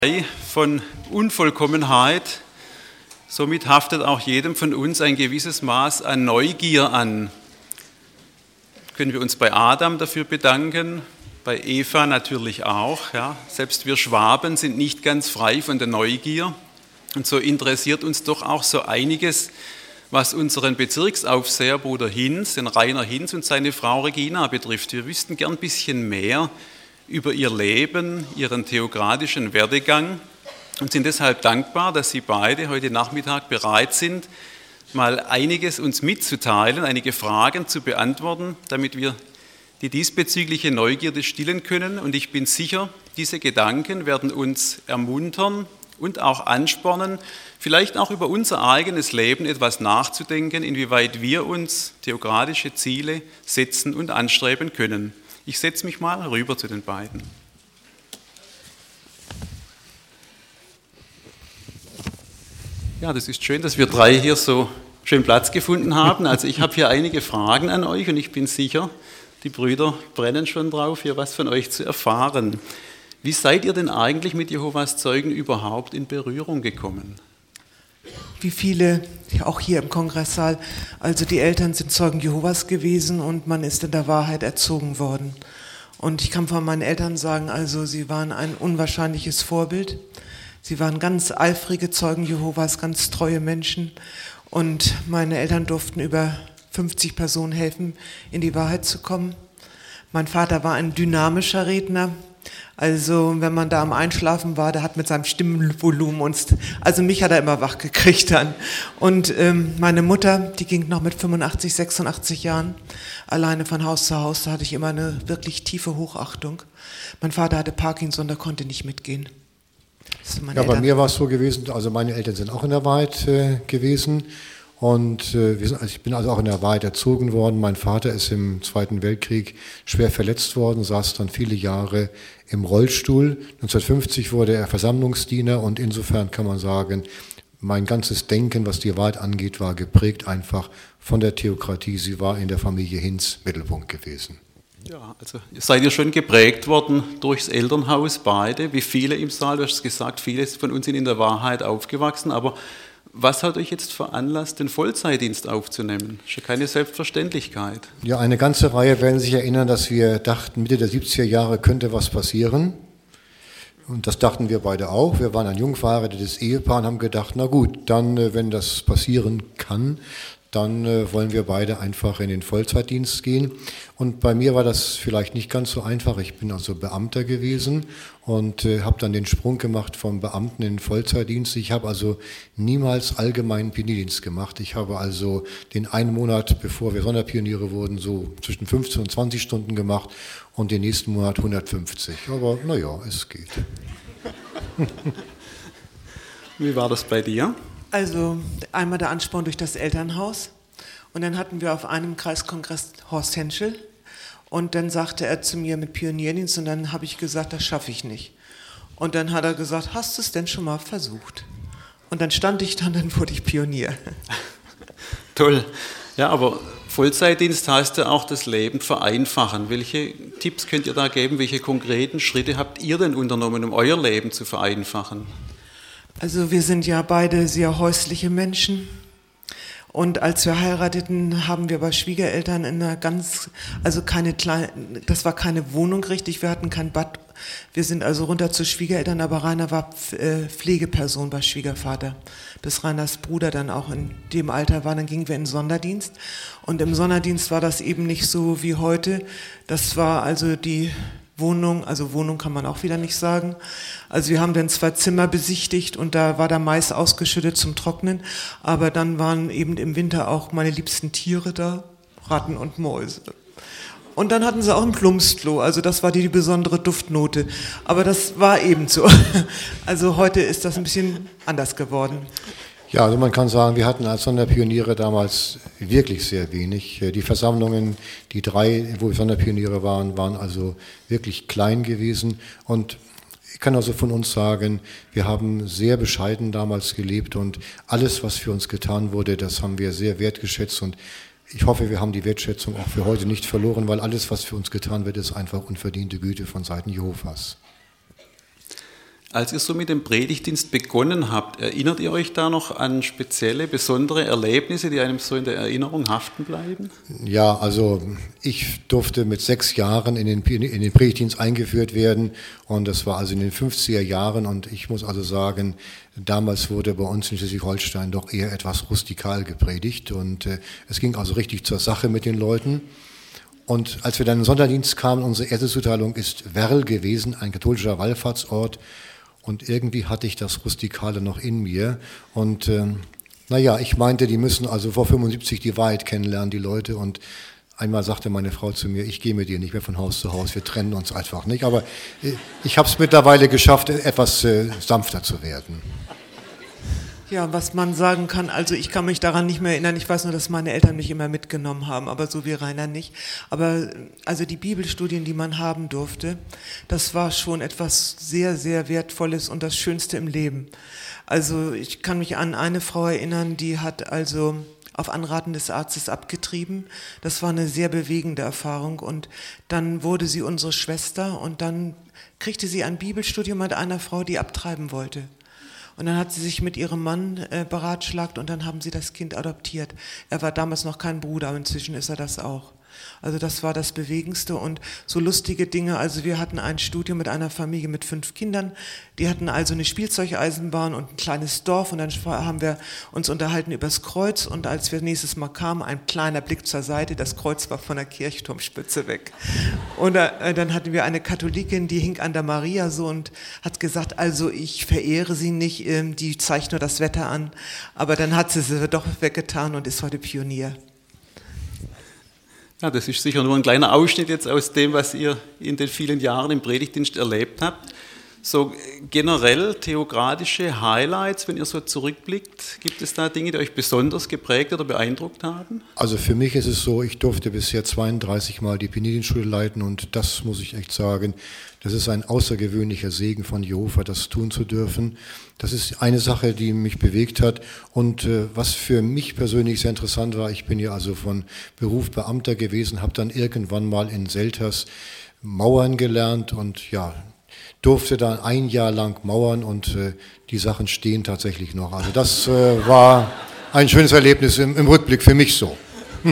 Von Unvollkommenheit. Somit haftet auch jedem von uns ein gewisses Maß an Neugier an. Können wir uns bei Adam dafür bedanken, bei Eva natürlich auch. Ja. Selbst wir Schwaben sind nicht ganz frei von der Neugier. Und so interessiert uns doch auch so einiges, was unseren Bezirksaufseher Bruder Hinz, den Rainer Hinz und seine Frau Regina betrifft. Wir wüssten gern ein bisschen mehr über ihr Leben, ihren theokratischen Werdegang und sind deshalb dankbar, dass Sie beide heute Nachmittag bereit sind, mal einiges uns mitzuteilen, einige Fragen zu beantworten, damit wir die diesbezügliche Neugierde stillen können. Und ich bin sicher, diese Gedanken werden uns ermuntern und auch anspornen, vielleicht auch über unser eigenes Leben etwas nachzudenken, inwieweit wir uns theokratische Ziele setzen und anstreben können. Ich setze mich mal rüber zu den beiden. Ja, das ist schön, dass wir drei hier so schön Platz gefunden haben. Also ich habe hier einige Fragen an euch und ich bin sicher, die Brüder brennen schon drauf, hier was von euch zu erfahren. Wie seid ihr denn eigentlich mit Jehovas Zeugen überhaupt in Berührung gekommen? Wie viele, auch hier im Kongresssaal, also die Eltern sind Zeugen Jehovas gewesen und man ist in der Wahrheit erzogen worden. Und ich kann von meinen Eltern sagen, also sie waren ein unwahrscheinliches Vorbild. Sie waren ganz eifrige Zeugen Jehovas, ganz treue Menschen. Und meine Eltern durften über 50 Personen helfen, in die Wahrheit zu kommen. Mein Vater war ein dynamischer Redner. Also wenn man da am Einschlafen war, der hat mit seinem Stimmenvolumen uns, also mich hat er immer wach gekriegt dann. Und meine Mutter, die ging noch mit 85, 86 Jahren alleine von Haus zu Haus, da hatte ich immer eine wirklich tiefe Hochachtung. Mein Vater hatte Parkinson, der konnte nicht mitgehen. Ja, bei mir war es so gewesen, also meine Eltern sind auch in der Wahrheit gewesen. Und ich bin also auch in der Wahrheit erzogen worden. Mein Vater ist im Zweiten Weltkrieg schwer verletzt worden, saß dann viele Jahre im Rollstuhl. 1950 wurde er Versammlungsdiener und insofern kann man sagen, mein ganzes Denken, was die Wahrheit angeht, war geprägt einfach von der Theokratie. Sie war in der Familie Hinz Mittelpunkt gewesen. Ja, also seid ihr schon geprägt worden durchs Elternhaus beide, wie viele im Saal, du hast es gesagt, viele von uns sind in der Wahrheit aufgewachsen, aber was hat euch jetzt veranlasst, den Vollzeitdienst aufzunehmen? Das ist ja keine Selbstverständlichkeit. Ja, eine ganze Reihe werden sich erinnern, dass wir dachten, Mitte der 70er Jahre könnte was passieren. Und das dachten wir beide auch. Wir waren ein jung verheiratetes Ehepaar und haben gedacht, na gut, dann, wenn das passieren kann, dann wollen wir beide einfach in den Vollzeitdienst gehen. Und bei mir war das vielleicht nicht ganz so einfach. Ich bin also Beamter gewesen und habe dann den Sprung gemacht vom Beamten in den Vollzeitdienst. Ich habe also niemals allgemeinen Pionierdienst gemacht. Ich habe also den einen Monat, bevor wir Sonderpioniere wurden, so zwischen 15 und 20 Stunden gemacht und den nächsten Monat 150. Aber naja, es geht. Wie war das bei dir? Also einmal der Ansporn durch das Elternhaus und dann hatten wir auf einem Kreiskongress Horst Henschel und dann sagte er zu mir mit Pionierdienst und dann habe ich gesagt, das schaffe ich nicht. Und dann hat er gesagt, hast du es denn schon mal versucht? Und dann stand ich dann wurde ich Pionier. Toll. Ja, aber Vollzeitdienst heißt ja auch das Leben vereinfachen. Welche Tipps könnt ihr da geben? Welche konkreten Schritte habt ihr denn unternommen, um euer Leben zu vereinfachen? Also wir sind ja beide sehr häusliche Menschen und als wir heirateten, haben wir bei Schwiegereltern in einer das war keine Wohnung richtig, wir hatten kein Bad, wir sind also runter zu Schwiegereltern, aber Rainer war Pflegeperson bei Schwiegervater, bis Rainers Bruder dann auch in dem Alter war, dann gingen wir in den Sonderdienst und im Sonderdienst war das eben nicht so wie heute, das war also die Wohnung, also Wohnung kann man auch wieder nicht sagen. Also wir haben dann 2 Zimmer besichtigt und da war der Mais ausgeschüttet zum Trocknen, aber dann waren eben im Winter auch meine liebsten Tiere da, Ratten und Mäuse. Und dann hatten sie auch ein Plumpsklo, also das war die besondere Duftnote, aber das war eben so. Also heute ist das ein bisschen anders geworden. Ja, also man kann sagen, wir hatten als Sonderpioniere damals wirklich sehr wenig. Die Versammlungen, die 3, wo wir Sonderpioniere waren, waren also wirklich klein gewesen. Und ich kann also von uns sagen, wir haben sehr bescheiden damals gelebt und alles, was für uns getan wurde, das haben wir sehr wertgeschätzt. Und ich hoffe, wir haben die Wertschätzung auch für heute nicht verloren, weil alles, was für uns getan wird, ist einfach unverdiente Güte von Seiten Jehovas. Als ihr so mit dem Predigtdienst begonnen habt, erinnert ihr euch da noch an spezielle, besondere Erlebnisse, die einem so in der Erinnerung haften bleiben? Ja, also ich durfte mit 6 Jahren in den Predigtdienst eingeführt werden und das war also in den 50er Jahren und ich muss also sagen, damals wurde bei uns in Schleswig-Holstein doch eher etwas rustikal gepredigt und es ging also richtig zur Sache mit den Leuten. Und als wir dann in den Sonderdienst kamen, unsere erste Zuteilung ist Werl gewesen, ein katholischer Wallfahrtsort. Und irgendwie hatte ich das Rustikale noch in mir. Und ich meinte, die müssen also vor 75 die Wahrheit kennenlernen, die Leute. Und einmal sagte meine Frau zu mir, ich gehe mit dir nicht mehr von Haus zu Haus, wir trennen uns einfach nicht. Aber ich habe es mittlerweile geschafft, etwas sanfter zu werden. Ja, was man sagen kann, also ich kann mich daran nicht mehr erinnern, ich weiß nur, dass meine Eltern mich immer mitgenommen haben, aber so wie Rainer nicht. Aber also die Bibelstudien, die man haben durfte, das war schon etwas sehr, sehr Wertvolles und das Schönste im Leben. Also ich kann mich an eine Frau erinnern, die hat also auf Anraten des Arztes abgetrieben. Das war eine sehr bewegende Erfahrung und dann wurde sie unsere Schwester und dann kriegte sie ein Bibelstudium mit einer Frau, die abtreiben wollte. Und dann hat sie sich mit ihrem Mann beratschlagt und dann haben sie das Kind adoptiert. Er war damals noch kein Bruder, aber inzwischen ist er das auch. Also das war das Bewegendste und so lustige Dinge. Also wir hatten ein Studium mit einer Familie mit 5 Kindern. Die hatten also eine Spielzeugeisenbahn und ein kleines Dorf und dann haben wir uns unterhalten über das Kreuz und als wir nächstes Mal kamen, ein kleiner Blick zur Seite, das Kreuz war von der Kirchturmspitze weg. Und dann hatten wir eine Katholikin, die hing an der Maria so und hat gesagt, also ich verehre sie nicht, die zeigt nur das Wetter an. Aber dann hat sie doch weggetan und ist heute Pionier. Ja, das ist sicher nur ein kleiner Ausschnitt jetzt aus dem, was ihr in den vielen Jahren im Predigtdienst erlebt habt. So generell theokratische Highlights, wenn ihr so zurückblickt, gibt es da Dinge, die euch besonders geprägt oder beeindruckt haben? Also für mich ist es so, ich durfte bisher 32 Mal die Penidienschule leiten und das muss ich echt sagen, das ist ein außergewöhnlicher Segen von Jehova, das tun zu dürfen. Das ist eine Sache, die mich bewegt hat und was für mich persönlich sehr interessant war, ich bin ja also von Beruf Beamter gewesen, habe dann irgendwann mal in Selters Mauern gelernt und ja, durfte dann 1 Jahr lang mauern und die Sachen stehen tatsächlich noch. Also das war ein schönes Erlebnis im Rückblick für mich so.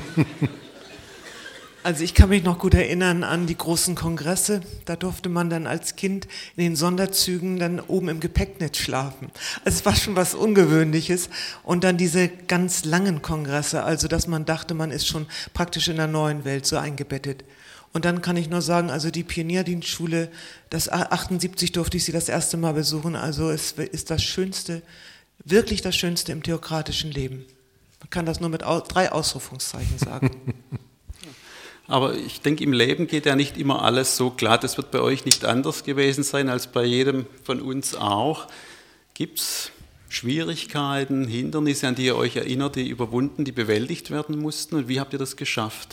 Also ich kann mich noch gut erinnern an die großen Kongresse. Da durfte man dann als Kind in den Sonderzügen dann oben im Gepäcknetz schlafen. Also es war schon was Ungewöhnliches. Und dann diese ganz langen Kongresse, also dass man dachte, man ist schon praktisch in der neuen Welt so eingebettet. Und dann kann ich nur sagen, also die Pionierdienstschule, das 78 durfte ich sie das erste Mal besuchen, also es ist das Schönste, wirklich das Schönste im theokratischen Leben. Man kann das nur mit 3 Ausrufungszeichen sagen. Aber ich denke, im Leben geht ja nicht immer alles so glatt. Das wird bei euch nicht anders gewesen sein als bei jedem von uns auch. Gibt es Schwierigkeiten, Hindernisse, an die ihr euch erinnert, die überwunden, die bewältigt werden mussten? Und wie habt ihr das geschafft?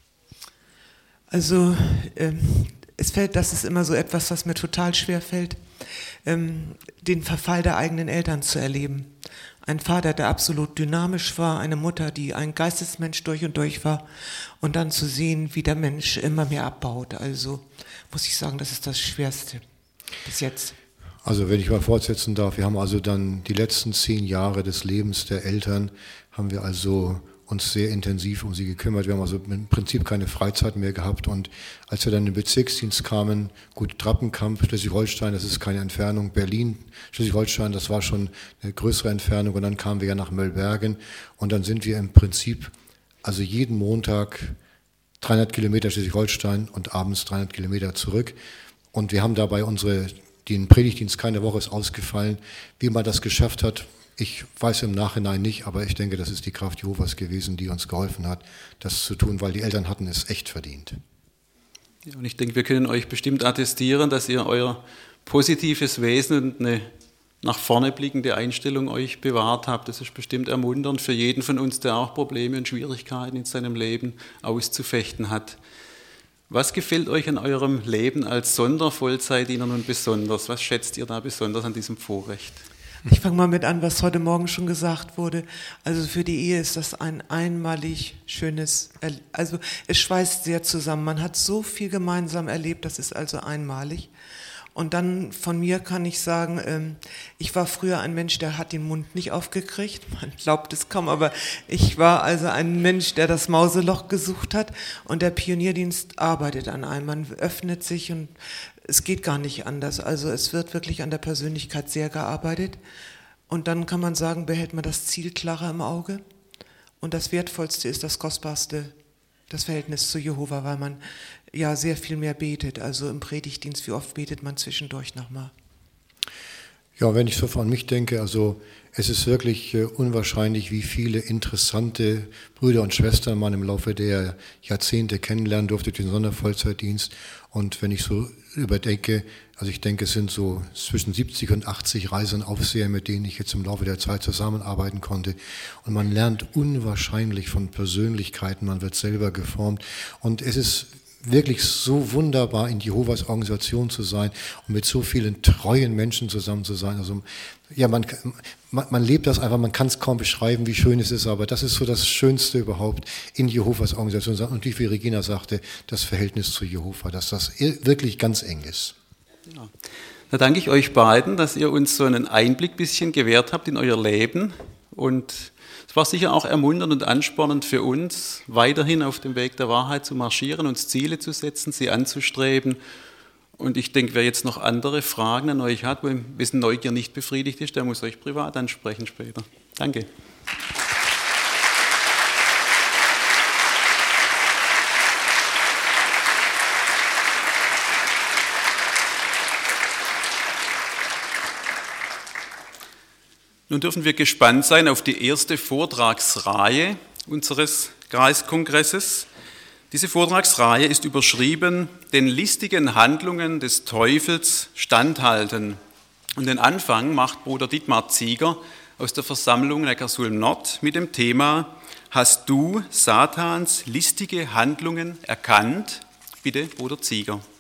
Also das ist immer so etwas, was mir total schwer fällt, den Verfall der eigenen Eltern zu erleben. Ein Vater, der absolut dynamisch war, eine Mutter, die ein Geistesmensch durch und durch war und dann zu sehen, wie der Mensch immer mehr abbaut. Also muss ich sagen, das ist das Schwerste bis jetzt. Also wenn ich mal fortsetzen darf, wir haben also dann die letzten 10 Jahre des Lebens der Eltern, haben wir also uns sehr intensiv um sie gekümmert. Wir haben also im Prinzip keine Freizeit mehr gehabt und als wir dann in den Bezirksdienst kamen, gut, Trappenkamp, Schleswig-Holstein, das ist keine Entfernung, Berlin, Schleswig-Holstein, das war schon eine größere Entfernung und dann kamen wir ja nach Möllbergen und dann sind wir im Prinzip also jeden Montag 300 Kilometer Schleswig-Holstein und abends 300 Kilometer zurück und wir haben dabei den Predigtdienst, keine Woche ist ausgefallen, wie man das geschafft hat. Ich weiß im Nachhinein nicht, aber ich denke, das ist die Kraft Jehovas gewesen, die uns geholfen hat, das zu tun, weil die Eltern hatten es echt verdient. Ja, und ich denke, wir können euch bestimmt attestieren, dass ihr euer positives Wesen und eine nach vorne blickende Einstellung euch bewahrt habt. Das ist bestimmt ermunternd für jeden von uns, der auch Probleme und Schwierigkeiten in seinem Leben auszufechten hat. Was gefällt euch an eurem Leben als Sondervollzeitdiener nun besonders? Was schätzt ihr da besonders an diesem Vorrecht? Ich fange mal mit an, was heute Morgen schon gesagt wurde. Also für die Ehe ist das ein einmalig schönes, also es schweißt sehr zusammen. Man hat so viel gemeinsam erlebt, das ist also einmalig. Und dann von mir kann ich sagen, ich war früher ein Mensch, der hat den Mund nicht aufgekriegt. Man glaubt es kaum, aber ich war also ein Mensch, der das Mauseloch gesucht hat. Und der Pionierdienst arbeitet an einem. Man öffnet sich und es geht gar nicht anders. Also es wird wirklich an der Persönlichkeit sehr gearbeitet. Und dann kann man sagen, behält man das Ziel klarer im Auge. Und das Wertvollste ist das Kostbarste, das Verhältnis zu Jehova, weil man ja sehr viel mehr betet. Also im Predigtdienst, wie oft betet man zwischendurch nochmal? Ja, wenn ich so an mich denke, also es ist wirklich unwahrscheinlich, wie viele interessante Brüder und Schwestern man im Laufe der Jahrzehnte kennenlernen durfte durch den Sondervollzeitdienst. Und wenn ich so überdenke, also ich denke, es sind so zwischen 70 und 80 Reiser und Aufseher, mit denen ich jetzt im Laufe der Zeit zusammenarbeiten konnte. Und man lernt unwahrscheinlich von Persönlichkeiten, man wird selber geformt. Und es ist wirklich so wunderbar, in Jehovas Organisation zu sein und mit so vielen treuen Menschen zusammen zu sein. Also ja, man lebt das einfach, man kann es kaum beschreiben, wie schön es ist, aber das ist so das Schönste überhaupt, in Jehovas Organisation zu sein. Und wie Regina sagte, das Verhältnis zu Jehova, dass das wirklich ganz eng ist. Ja. Da danke ich euch beiden, dass ihr uns so einen Einblick bisschen gewährt habt in euer Leben, und es war sicher auch ermunternd und anspornend für uns, weiterhin auf dem Weg der Wahrheit zu marschieren, uns Ziele zu setzen, sie anzustreben. Und ich denke, wer jetzt noch andere Fragen an euch hat, wessen Neugier nicht befriedigt ist, der muss euch privat ansprechen später. Danke. Nun dürfen wir gespannt sein auf die erste Vortragsreihe unseres Kreiskongresses. Diese Vortragsreihe ist überschrieben: Den listigen Handlungen des Teufels standhalten. Und den Anfang macht Bruder Dietmar Zieger aus der Versammlung Neckarsulm Nord mit dem Thema: Hast du Satans listige Handlungen erkannt? Bitte, Bruder Zieger.